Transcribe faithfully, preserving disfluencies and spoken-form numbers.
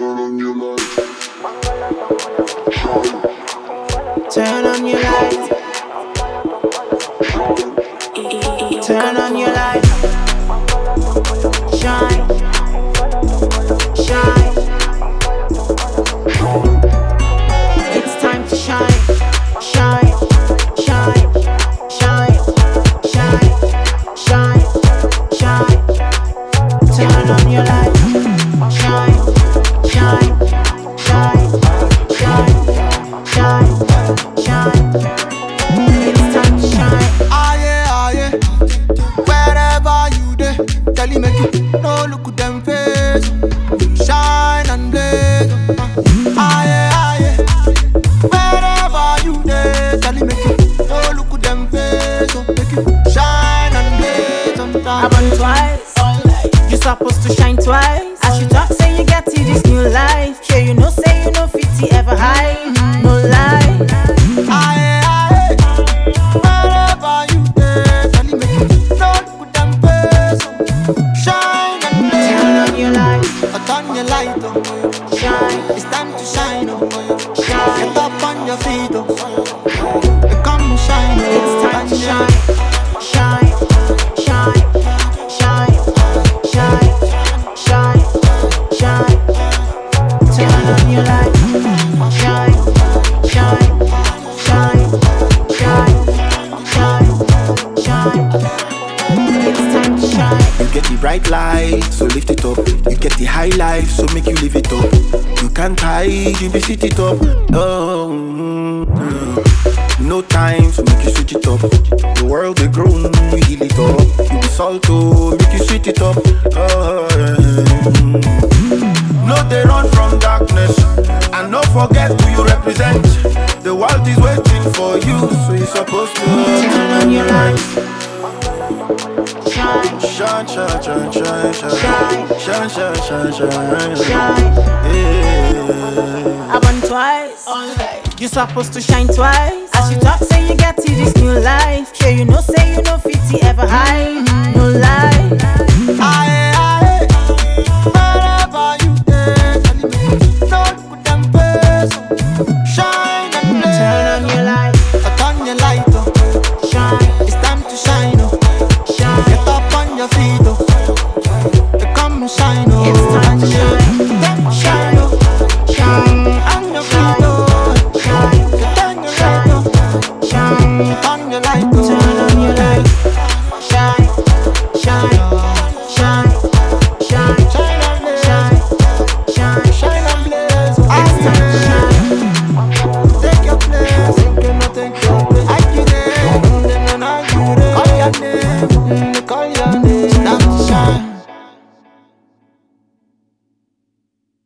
Turn on your lights. Turn on your lights. Turn on your lights. Shine. Shine. It's time to shine. Shine. Shine. Shine. Shine. Shine. Shine. Turn on your lights. Shine. Shine. Shine. Shine. Shine. Shine. It's time to shine. Ah yeah, ah yeah. Wherever you dey, tell him make you no look at them face. Shine and blaze. Ah yeah, ah yeah. Wherever you dey, tell him make you no look at them face. Make you shine and blaze. I run twice. You supposed to shine twice. As you talk, say you get to this new life. Sure you know, say you know fifty ever high. No lie. Ah yeah, ah yeah. Wherever you dey, tell him make you no look at them face. Shine and blaze. Turn on your light. I turn your light on. Shine. It's time to shine on. Shine. Get up on your feet, oh. Come and shine, oh. It's time to shine. Shine. Shine. Shine. Shine. Shine. Shine. Turn on your light. Shine. Shine. Shine. Shine. Shine. Shine. It's time to shine. You get the bright light, so lift it up. You get the high life, so make you live it up. You can't hide, you be sit it up. Oh, mm, mm. No time, so make you switch it up. The world they grown, you heal it up. You be salt, oh, make you sweet it up. Oh, mm. No, they run from darkness, and no forget who you represent. The world is waiting for you, so you're supposed to Turn on your light. Shine. shine, shine, shine, shine, shine, Shine. shine, shine, shine, shine, Shine. yeah. I run twice. You supposed to shine twice. As you talk, say you get to this new life. Sure you know, say you know fifty ever high. No lie.